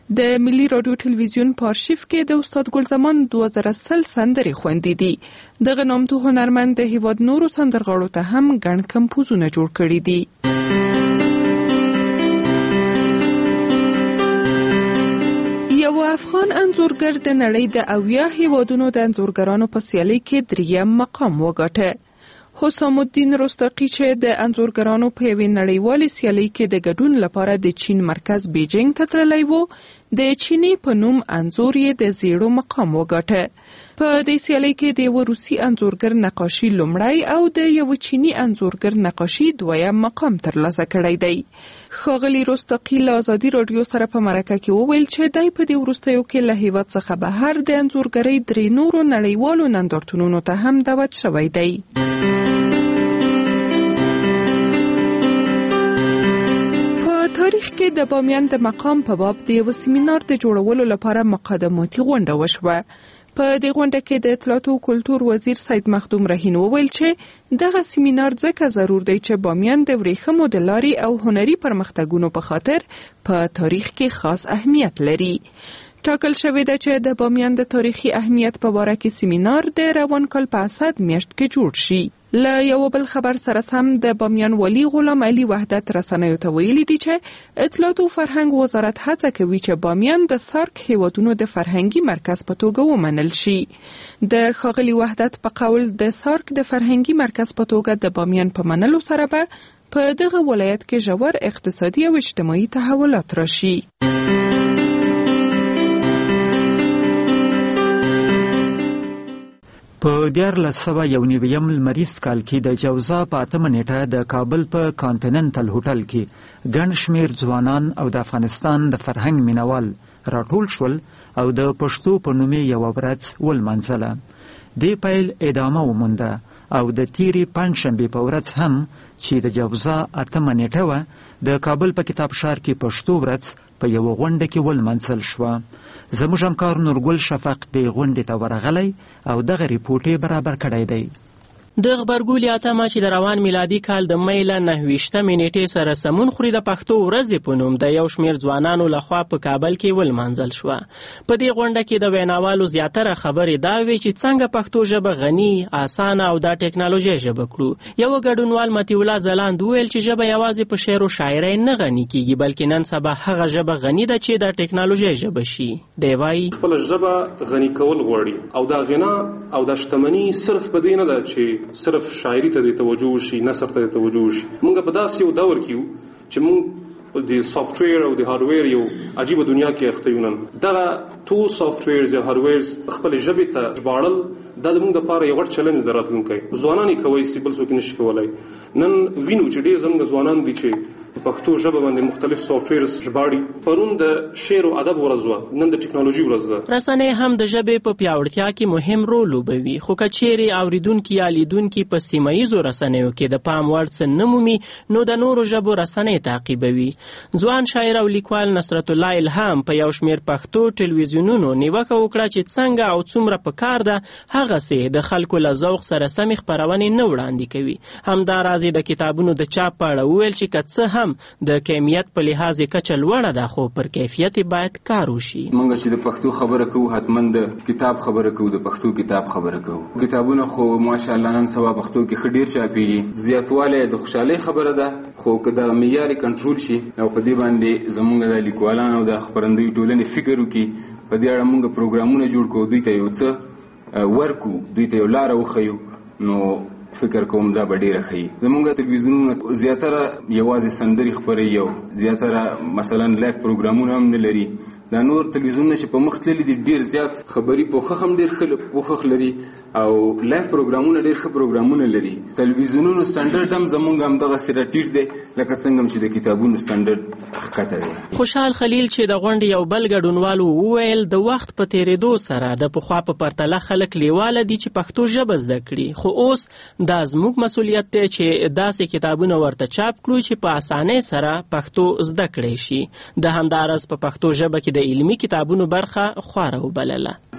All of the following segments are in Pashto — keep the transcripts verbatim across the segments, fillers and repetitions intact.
د ملي رادیو ټلویزیون په آرشیف کې د استاد ګلزمان دوه زره سل سندرې خوندې دي. دغه نامتو هنرمند د هیواد نورو سندرغاړو ته هم ګڼ کمپوزونه جوړ کړي دي. یو افغان انځورګر د نړۍ د اویا هیوادونو د انځورګرانو په سیالۍ کې دریم مقام وګاټه. حسام الدین رستاقی چې د انځورګرانو په یوې نړیوالې سیالۍ کې د ګډون لپاره د چین مرکز بیجینګ ته تللی و، د چیني په نوم انځور یې د زیړو مقام وګاټه. په دې سیالۍ کې د یو روسي انځورګر نقاشي لومړی او د یو چیني انځورګر نقاشي دویم مقام ترلاسه کړی دی. ښاغلي رستاقی له ازادي راډیو سره په مرکه کې وویل چې دی په دې وروستیو کې له هیواد څخه بهر د انځورګرۍ درې نورو نړیوالو نندارتونونو ته هم دعوت شوی دی. تاریخ کې د بامیان د مقام په باب د یو سیمینار د جوړولو لپاره مقدماتي غونډه وشوه. په دې غونډه کې د اطلاعات او کلتور وزیر سید مخدوم رهین وویل چې دغه سیمینار ځکه ضرور دی چې بامیان د ورېښمو د لارې او هنري پرمختګونو په خاطر په تاریخ کې خاص اهمیت لري. ټاکل شوې ده چې د بامیان د تاریخي اهمیت په باره کې سیمینار د روان کال په اسد میاشت کې جوړ شي. له یو بل خبر سره سم د بامیان والی غلام علي وحدت رسنیو ته ویلي دي چې اطلاعات او فرهنګ وزارت هڅه کوي چې بامیان د سارک هیوادونو د فرهنګي مرکز په توګه ومنل شي. د ښاغلي وحدت په قول د سارک د فرهنګي مرکز په توګه د بامیان په منلو سره به په دغه ولایت کې ژور اقتصادي او اجتماعي تحولات راشي. په دیارلس سوه یو نویم لمریز کال کې د جوزا په اتمه نیټه د کابل په کانټیننټل هوټل کې ګڼ شمېر ځوانان او د افغانستان د فرهنګ مینوال راټول شول او د پښتو په نوم یوه ورځ ولمانځله. دې پیل ادامه ومونده او د تیرې پنجشنبې په ورځ هم چې د جوزا اتمه نیټه وه د کابل په کتاب ښار کې پښتو ورځ په یوه غونډه کې ولمانځل شوه. زموږ همکار نورګل شفق د غونډې ته ورغلی او دغه ریپورټ یې برابر کړی دی. د غبرګولي اتمه چې د روان میلادي کال د می له نهه ویشتمې نیټې سره سمون خوري د پښتو ورځې په نوم د یو شمېر ځوانانو لخوا په کابل کې ولمانځل شوه. په دې غونډه کې د ویناوالو زیاتره خبرې دا وې چې څنګه پښتو ژبه غني، اسانه او د ټیکنالوژي ژبه کړو. یو ګډونوال مطیع الله ځلاند وویل چې ژبه یوازې په شعر او شاعرۍ نه غني کیږي بلکې نن سبا هغه ژبه غني ده چې د ټیکنالوژي ژبه شي. دی وایي خپل ژبه غني کول غواړي او دا غنا او د شتمنۍ صرف په دې نه ده چې صرف شاعری ته د توجه شي، نثر ته د توجه شي. موږ په داسې یو دور کې یو چې موږ د سافټویر او د هارډویر یو عجیبه دنیا کې اخته یو. نن دغه ټول سافټویرز یا هارډویرز خپل ژبې ته ژباړل دا د موږ لپاره یو غټ چلنج دی راتلونکی. ځوانان یې کوی سي، بل څوک نشي کولی. نن وینو چې ډېر زموږ ځوانان دي چې په پښتو ژبه باندې مختلف سافټویرز ژباړي. پرون د شعر او ادب ورځ وه، نن د ټیکنالوژي ورځ ده. رسنۍ هم د ژبې په پیاوړتیا کې مهم رول لوبوي، خو که چیرې اوریدونکي یا لیدونکي په سیمه ییزو رسنیو کې د پام وړ څه نه مومي نو د نورو ژبو رسنۍ تعقیبوي. ځوان شاعر او لیکوال نصرت الله الهام په یو شمېر پښتو ټلویزیونونو نیوکه وکړه چې څنګه او څومره پکار ده هغسې د خلکو له ذوق سره سمې خپرونې نه وړاندې کوي. همداراز د کتابونو د چاپ په اړه وویل چې که څه هم د کیمیت په لحاظ کچه لوړه ده خو پر کیفیت باید کار وشي. موږ چې د پښتو خبره کوو حتما د کتاب خبره کوو، د پښتو کتاب خبره کوو. کتابونه خو ماشاءالله نن سبا پښتو کې ښه ډېر چاپېږي. زیاتوالی د خوشحالۍ خبره ده، خو که د معیار کنټرول شي او په دې باندې زموږ د لیکوالان او د خپرندوی ټولنې فکر وکړي، په دې اړه موږ پروګرامونه جوړ کړو، دوی ته یو څه ورکو، دوی ته یو لاره وښیو، نو فکر کوم دا به ډېره ښه. زموږ تلویزیونونه زیاتره یوازې سندرې خپروي او زیاتره مثلا لایف پروګرامونه هم نه لري. دا نور تلویزیونونه چې په مخ تللي دي ډېر زیات خبري پوښښ هم ډېر ښه پوښښ لري او لایف پروګرامونه ډېر ښه پروګرامونه لري. تلویزیونونو سټنډرډ هم زموږ همدغسې راټیټ دی لکه څنګه چې د کتابونو سټنډرډ ښکته دی. خوشحال خلیل چې د غونډې یو بل ګډونوال وویل د وخت په تېرېدو سره د پخوا په پرتله خلک لیواله دي چې پښتو ژبه زده کړي، خو اوس دا زموږ مسؤلیت دی چې داسې کتابونه ورته چاپ کړو چې په اسانۍ سره پښتو زده کړی شي. د همداراز په پښتو ژبه کې د علمي کتابونو برخه خواره وبلله.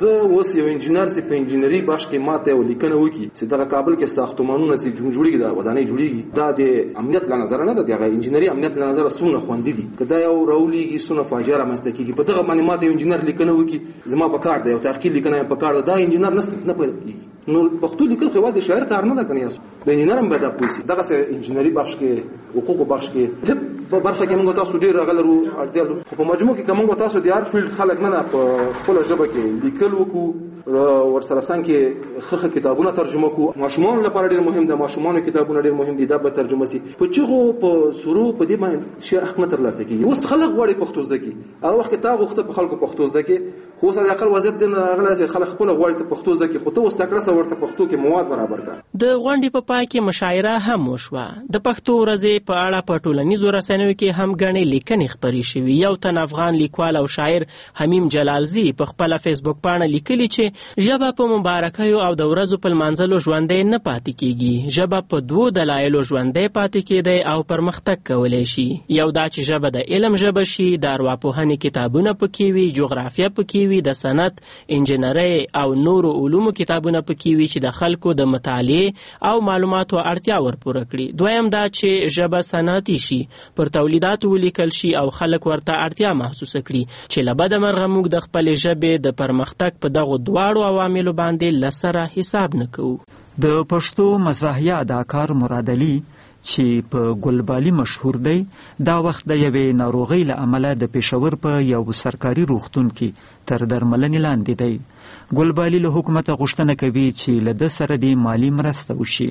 زه اوس یو انجینر سي په انجینری باش کې ماته ولیکنه وکي چې دغه کابل کې ساختمانونه سي جوړیږي دا ودانۍ جوړیږي دا د امنیت له نظر نه د انجینری امنیت له نظر سونه خوندې دي کدا یو راولېږي سونه فاجعه رامنځته کیږي په دغه باندې ماته انجینر لیکنه وکي زما په کار دی او تحقیق لیکنه په کار دا انجینر نست نه پېږي نو پښتو لیکل خو واده شاعر کار نه ده کني د انجینر هم به دا پوسی دغه سه انجینری بخش کې حقوق بخش کې په برخه کې موږ تاسو ډیر غلرو اړتیا خو په مجموع کې کومه تاسو د هر فیلډ خلک نه په خپل ژبه کې لیکل وکړو ورسره څنګه خخه کتابونه ترجمه کو ماشومان لپاره ډیر مهم ده ماشومان کتابونه ډیر مهم دي دا به ترجمه سي په چغو په سورو په دې باندې شي حق نه ترلاسه کیږي اوس خلک غواړي پښتو زده کی او وخت تا غوښته په خلکو پښتو زده کی خو سره اقل وضعیت دین راغله خلک خپل غواړي ته پښتو زده کی خو ته اوس تکړه ورته پښتو کې مواد برابر کا د غونډې په پای کې مشاعره هم وشوه د پښتو ورځې په اړه په ټولنیزو رسنیو کې هم غنې لیکنې خپرې شوې یو تن افغان لیکوال او شاعر حمیم جلالزی په خپل فیسبوک باندې لیکلي چې ژبه په مبارکیو او د ورځو په منځلو ژوندې نه پاتې کیږي ژبه په دوه دلایلو ژوندې پاتې کیدی او پرمختګ کولای شي یو دا چې ژبه د علم ژبه شي د ارواپوهنې کتابونه پکې وي جغرافیه پکې وي د صنعت انجنیري او نورو علومو کتابونه پکې وي چې د خلکو د مطالعه او معلوماتو اړتیا ورپوره کړي دویم دا چې ژبه صنعتي شي پر تولیداتو ولیکل شي او خلک ورته اړتیا محسوس کړي چې لبد مرغه موږ د خپل ژبې د پرمختګ په دغه دواړو عواملو باندې لسره حساب نکوو د پښتو مزاحیه اداکار مراد علي چې په ګلبالي مشهور دی دا وخت د یوې ناروغۍ له امله د پېښور په یو سرکاري روغتون کې تر درملنې لاندې دی ګلبالي له حکومته غوښتنه کوي چې له ده سره د مالي مرسته وشي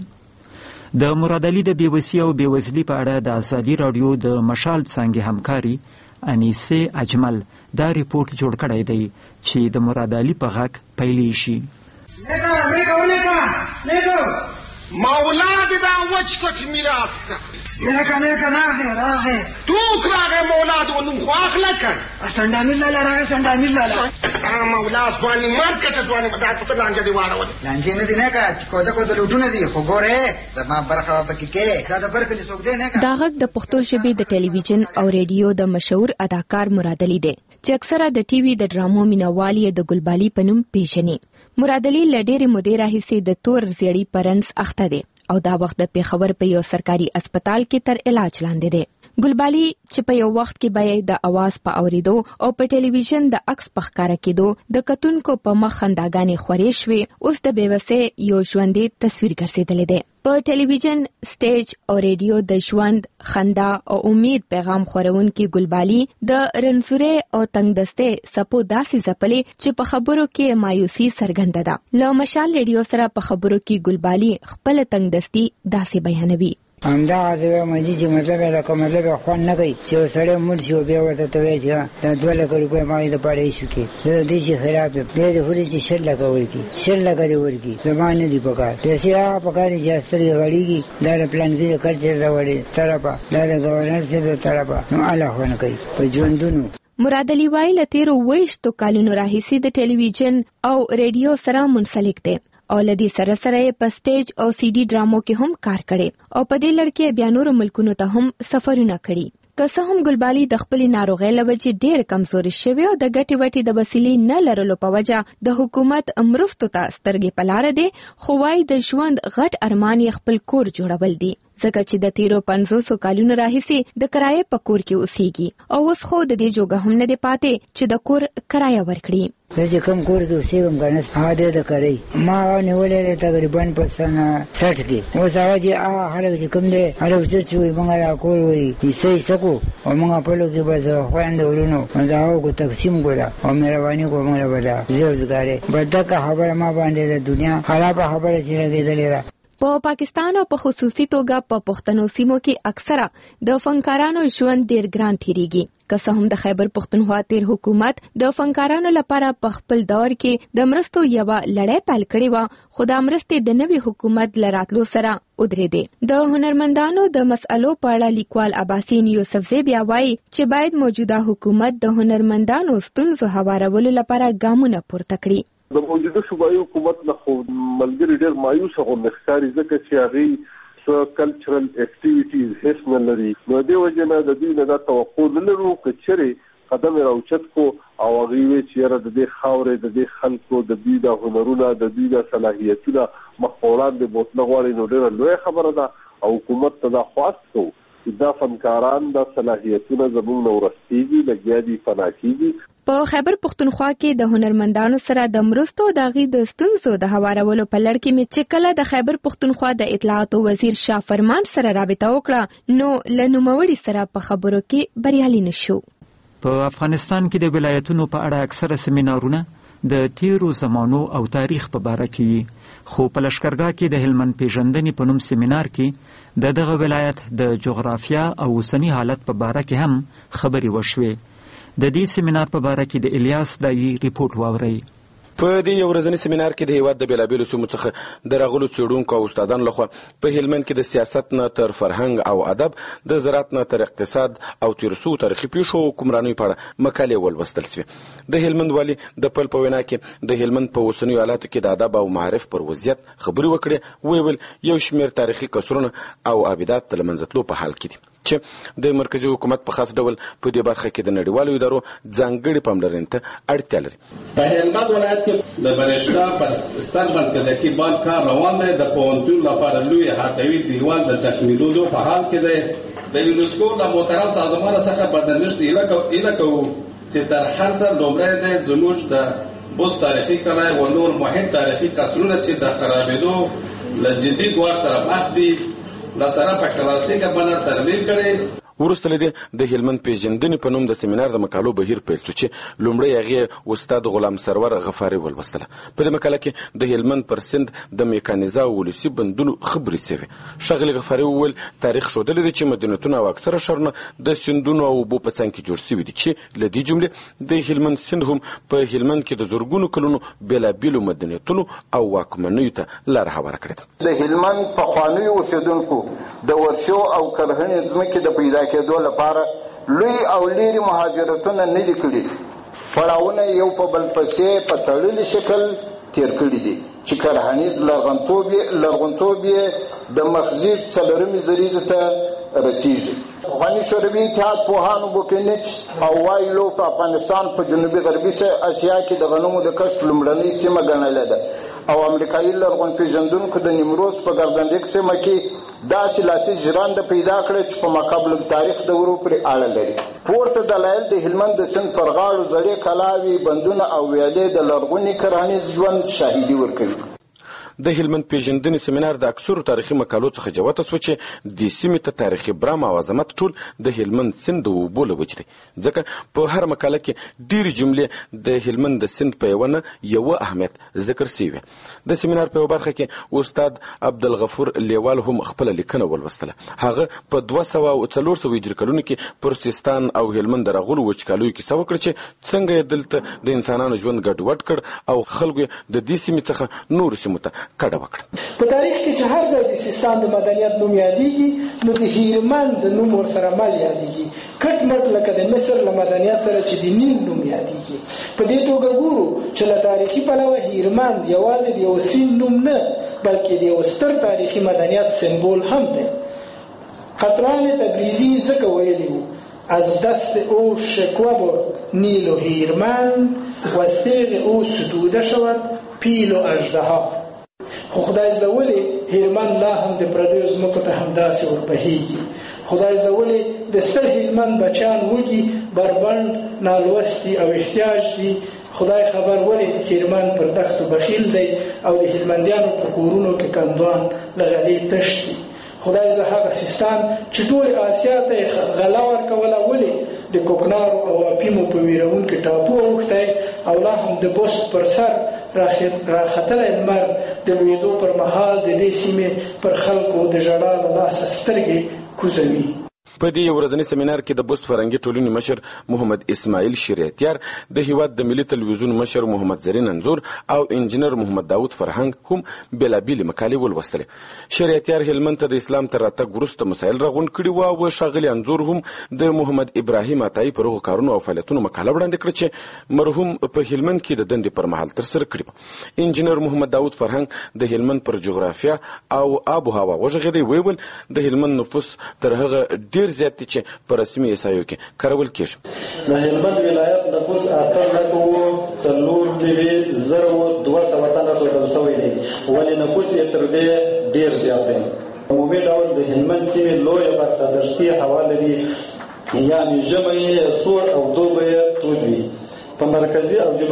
د مراد علي د بېوسي او بېوزلي په اړه د ازادي راډیو د مشال څانګې همکاري انیسه اجمل دا ریپورت جوړ کړی دی چې د مراد علي په غږ پیلی شي مولا دې دا وچ سټ میراث کا نیکه نیکه راغې راغې ټوک راغې مولا دې نوم خو اخله کړ سنډامي لاله راغې سنډامي لاله مولا ځواني مرګ چې ځواني مدار په لانجه دی واړول لانجه نه دی نه کا کوده کوده لوټونه دي خو ګوره زما برخه پکې کې دا د برکلي څوک دی نه کا دا غږ د پښتو ژبې د ټلویزیون او ریډیو د مشهور اداکار مراد علي دی چې اکثره د ټي وي د ډرامو مینوال یې د ګلبالي په نوم پیژني مراد علي له ډېرې مودې راهیسې د تور زیړي پرنس اخته دی او دا وخت د پېښور په یو سرکاري اسپیټال کې تر علاج لاندې دی ګلبالي چې په یو وخت کې به د اواز په اوریدو او په ټلویزیون د عکس په ښکاره کېدو د کتونکو په مخ خنداګانې خورې شوې اوس د بېوسۍ یو ژوندی تصویر ګرځېدلی دی په ټلویزیون سټیج او ریډیو د ژوند خندا او امید پیغام خورونکي ګلبالي د رنځورۍ او تنګدستۍ څپو داسې ځپلې چې په خبرو کې مایوسي څرګنده ده له مشال ریډیو سره په خبرو کې ګلبالي خپل تنګدستي داسې بیانوي همدا غزه مې چې مطلب راکوم مطلب خوان نه کوي چې سړی مړ شي او بیا ورته ته وایي چې دا دوه لک روپۍ ما د پاره شو کې زه دې چې خراب دې دې هوري چې شل لک ورکی شل لک دې ورکی زمانه دی پکار پیسې هغه پکار چې ستري غړيږي دا پلان کې خرچ راوړي طرفه دا د گورنر څخه طرفه نو الله خوان کوي په ژوندونو مراد علي وايي له تیرو ویشتو کلونو راهیسې د ټلویزیون او ریډیو سره منسلک دی او لدی سره سره په سټیج او سی ډي ډرامو کې هم کار کړي او په دې لړ کې بیا نور ملکونو ته هم سفرونه کړي که څه هم ګلبالي د خپل ناروغۍ له وجې ډېر کمزوري شوی او د ګټې وټې د وسیلې نه لرلو په وجه د حکومت مرستو ته سترګې په لاره دی خو وايي د ژوند غټ ارمان یې خپل کور جوړول دي ځکه چې د تیرو پنځوسو کلونو راهیسې د کرایې په کور کې اوسېږي او اوس خو د دې جوګه هم نه دی پاتې چې د کور کرایه ورکړي چې کوم کور کې اوسېږم کنه هغه د کرای ما نیولې تقریبا په سنه سټ کې اوس هغه چې هغه خلک چې کوم دی هغه چې وي موږ را کور وي چې سکو او موږ په لږ کې به خويند ورونو دا هغه تقسیم ګورا او مهرباني کوم نه ودا زه وزګاره بدکه خبره ما باندې د دنیا خراب خبره چې لګېدلې په پاکستان او په خصوصي توګه په پښتنو سیمو کې اکثره د فنکارانو ژوند ډیر ګران تیریږي که څه هم د خیبر پښتونخوا تیر حکومت د فنکارانو لپاره په خپل دور کې د مرستو یو لړۍ پیل کړې و خو د مرستې د نوي حکومت لراتلو سره ودرېدې د هنرمندانو د مسألو په اړه لیکوال عباسین یوسفزی بیا وایي چې باید موجوده حکومت د هنرمندانو ستونزو هوارولو لپاره ګامونه پورته کړي د موجوده صوبایي حکومت نه خو ملګری ډېر مایوس غوندې ښکاري ځکه چې هغوی څه کلچرل اکټیویټیز هیڅ نه لري نو دې وجې نه د دوی نه دا توقع نه لرو که چېرې قدم راوچت کو او هغه وی چې د دې خاورې د دې خلکو د دوی د هنرونو د دوی د صلاحیتونو مخاوران د بوتله غواړي نو ډېره لوی خبره ده او حکومت ته دا خواست کو چې دا فنکاران د صلاحیتونو زموږ نو ورستېږي لګیا دي فنا کېږي. په خیبر پښتونخوا کې د هنرمندانو سره د مرستو د غي د ستونزو د هوارولو په لړ کې مې چې کله د خیبر پښتونخوا د اطلاعاتو وزیر شاه فرمان سره رابطه وکړه نو له نوموړي سره په خبرو کې بریالي نشو. په افغانستان کې د ولایتونو په اړه اکثره سیمینارونه د تیرو زمانو او تاریخ په اړه کې خو په لشکرګاه کې د هلمند پیژندنې په نوم سیمینار کې د دغه ولایت د جغرافیا او اوسنی حالت په اړه کې هم خبرې وشوې. د دې سیمینار په اړه کې د الیاس دایي ریپورت واورئ. په دې یو ورځني سیمینار کې د هیواد د بیلابیلو سیمو څخه د راغلو څېړونکو او استادانو لخوا په هلمند کې د سیاست نه تر فرهنګ او ادب، د زراعت نه تر اقتصاد او تیر څو تاریخي پیښو او حکمرانیو په اړه مقالې ولوستل شوې. د هلمند والي د پل په وینا کې د هلمند په اوسنیو حالاتو کې د ادب او معرف پر وضعیت خبرې وکړې. ویې ویل یو شمېر تاریخي کسرونه او ابدات د له منځه تلو په حال کې دي چې د مرکزی حکومت په خاص ډول په دې برخه کې د نړیوالو ادارو ځانګړي پاملرنې ته اړتیا لري. په هلمند ولایت کې د برېښنا په ستر مرکزي بال کار روان دی. د پوهنتون لپاره لوی احاطوي دیوال د تکمیلولو په حال کې دی. د یونسکو د محترم سازمان څخه بدنښت ایله کوو چې تر هر څه لومړی دی زموږ د بوس تاریخي کلای و نور مهم تاریخي کسرونه چې د خرابېدو له جدي ګواښ سره مخ دي لسره په کلاسیکه بڼه ترمیم کړي. وروسته له دې د هلمند پیژندنې په نوم د سیمینار د مقالو بهیر پیل شو چې لومړی هغې استاد غلام سرور غفاري ولوستله. په دې مقاله کې د هلمند پر سند د میکانیزه او ولسي بندونو خبرې شوې. ښاغلي غفاري وویل تاریخ ښودلی دی چې مدینتونه او اکثره ښارونه د سیندونو او اوبو په څنګ کې جوړ شوي دي چې له دې جملې د هلمند سیند هم په هلمند کې د زرګونو کلونو بېلابېلو مدینتونو او واکمنیو ته لاره هواره کړې ده. د هلمند پخوانیو اوسېدونکو د ورشو او کرهنې ځمکې د پیدا کېدو لپاره لوی او لیري مهاجرتونه نه دي کړي. پړاوونه یو په بل پسې په تړلي شکل تیر کړي دي چې کرهنیز لرغونتوب یې د مخزي څلورمې زریزې ته رسیږي. افغاني شوروي اتحاد پوهانو بوکینیچ او وایلو په افغانستان په جنوبي غربي اسیا کې د غنمو د کښت لومړنۍ سیمه ګڼلې ده او امریکایي لرغون پیژندونکو د نیمروز په ګردنډک سیمه کې داسې لاسي ژرنده پیدا کړه چې په ماقبل تاریخ دورو پورې اړه لري. پورته دلایل د هلمند د سیند پر غاړو زړې کلاوې، بندونه او ویالې د لرغوني کرهنیز ژوند شاهدي ورکوي. د هلمند پیژندنې سیمینار د اکثرو تاریخي مقالو څخه جوته سوه چې دې سیمې ته تاریخي برام او عظمت ټول د هلمند سیند د اوبو له وجې دی. ځکه په هر مقاله کې ډېرې جملې د هلمند د سیند په یوه نه یوه اهمیت ذکر سوي. د سیمینار په یوه برخه کې استاد عبدالغفور لیوال هم خپله لیکنه ولوستله. هغه په دوه سوه او څلور سوه هجري کلونو کې پر سیستان او هلمند د راغلو وچکالیو کیسه وکړه چې څنګه یې دلته د انسانانو ژوند ګډوډ کړ او خلکو یې د دې سیمې څخه نورو سیمو ته کډه وکړه. په تاریخ کې چې هر ځای د سیستان د مدنیت نوم یادېږي نو د هیرمند د نوم ورسره مل یادېږي. کټ مټ لکه د مصر له مدنیت سره چې د نیل نوم یادېږي. په دې توګه ګورو چې له تاریخي پلوه هیرمند یوازې د یو سیند نوم نه بلکې د یو ستر تاریخي مدنیت سمبول هم دی. خطران تبریزی ځکه ویلي وو از دست او شکوه برد نیل و هیرمند و از تیغ او ستوده شود پیل و اژدها. خو خدای زده ولې هلمند لا هم د پردیو ځمکو ته همداسې وربهیږي. خدای زده ولې د ستر هلمند بچیان وږي، بربنډ، نالوستي او احتیاج دي. خدای خبر ولې هلمند پر دښتو بخیل دی او د هلمندیانو په کورونو کې کندوان له غلې تش دي. خدای زه هغه سیستان چې ټول آسیا ته غلا ورکوله ولې د کوکنارو او اپیمو په ویرونکي ټاپو اوښتی او لا هم د بست پر سر راختلی لمر د لوېدو پر مهال د دې سیمې پر خلکو د ژړا له لاسه سترګې کوزوي. په دې ورځني سیمینار کې د بست فرهنګي ټولنې مشر محمد اسماعیل شریعتیار، د هیواد د ملي تلویزیون مشر محمد زرین انځور او انجینر محمد داود فرهنګ هم بېلابېلې مقالې ولوستلې. شریعتیار هلمند ته د اسلام تر راتګ وروسته مسایل راغونډ کړي وو او ښاغلي انځور هم د محمد ابراهیم عطایي پر هغو کارونو او فعالیتونو مقاله وړاندې کړه چې مرحوم په هلمند کې د دندې پر مهال ترسره کړي وه. انجینر محمد داود فرهنګ د هلمند پر جغرافیا او آب و هوا وغږېدی. ویې ویل د هلمند نفوس تر هغه ډیر زیات دي چې په رسمي احصایو کې کارول کیږي. د هلمند ولایت نفوس اته لکه و څلور نوي زره دوه سوه تنه ټاکل شوی دی، ولې نفوس یې تر دې ډیر زیات دی. عمومي ډول د هلمند سیمې لویه برخه دښتي هوا لري، یعنې ژمی یې سوړ او دوبی یې تود وي. په مرکزي او